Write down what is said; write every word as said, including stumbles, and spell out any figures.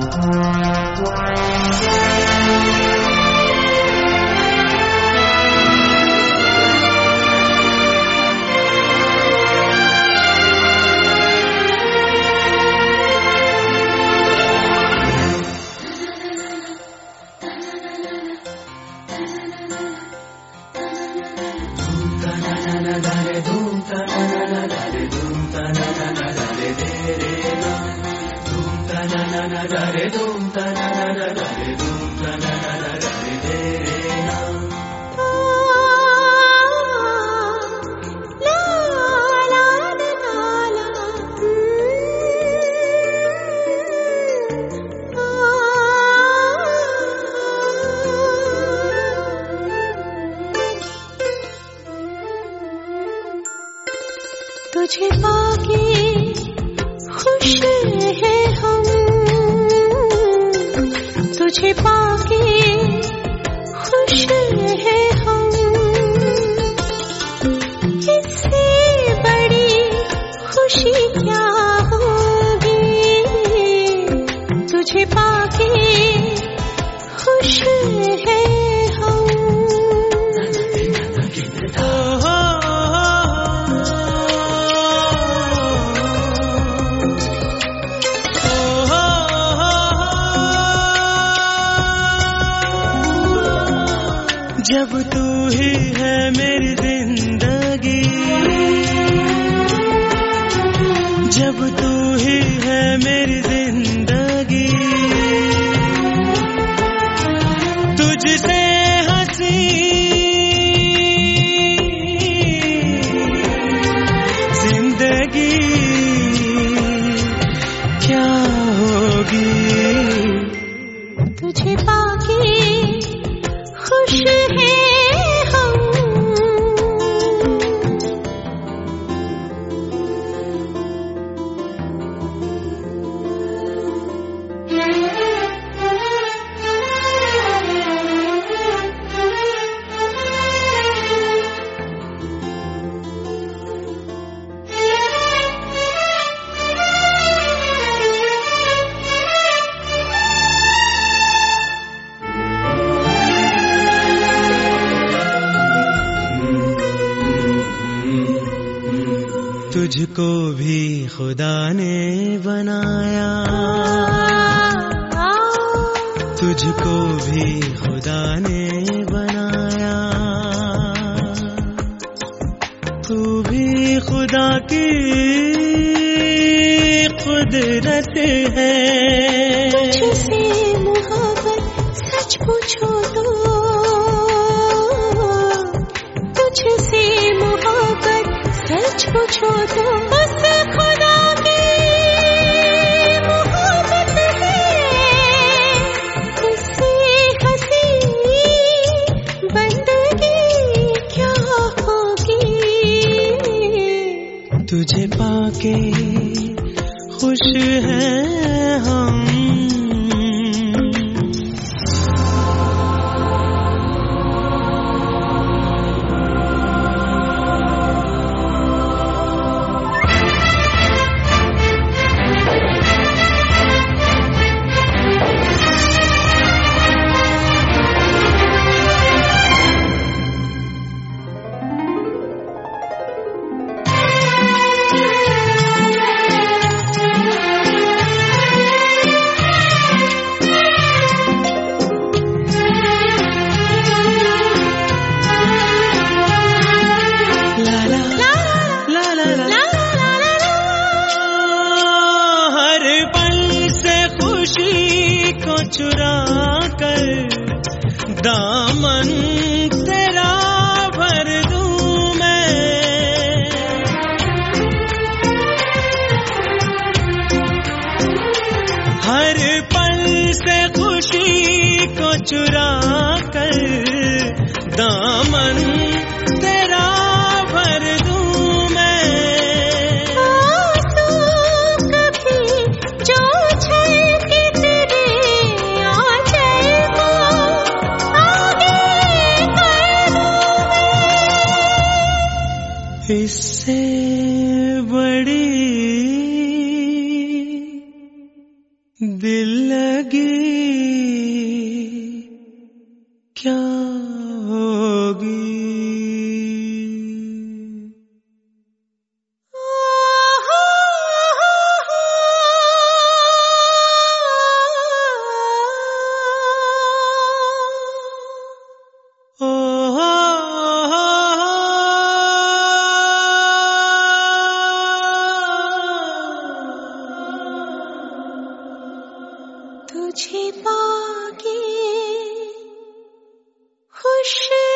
तुझे पाके खुश है हम, तुझे पाके खुश है हम, इससे बड़ी खुशी क्या होगी। तुझे पाके खुश है हम। जब तू ही है मेरी जिंदगी, जब तू ही है मेरी जिंदगी, तुझसे हंसी जिंदगी क्या होगी। तुझे पाके खुश है हम। तुझको भी खुदा ने बनाया, तुझको भी खुदा ने बनाया, तू भी खुदा की कुदरत है। तुझसे मोहब्बत सच पूछो तो, तुझसे मोहब्बत सच पूछो तो बस खुदा की मोहब्बत है। इससे हंसी बंदगी क्या होगी। तुझे पाके खुश हैं हम। चुरा कर दामन तेरा भर दूं मैं, हर पल से खुशी को चुरा कर दामन तेरा भर दूं मैं। इससे बड़ी दिल खुश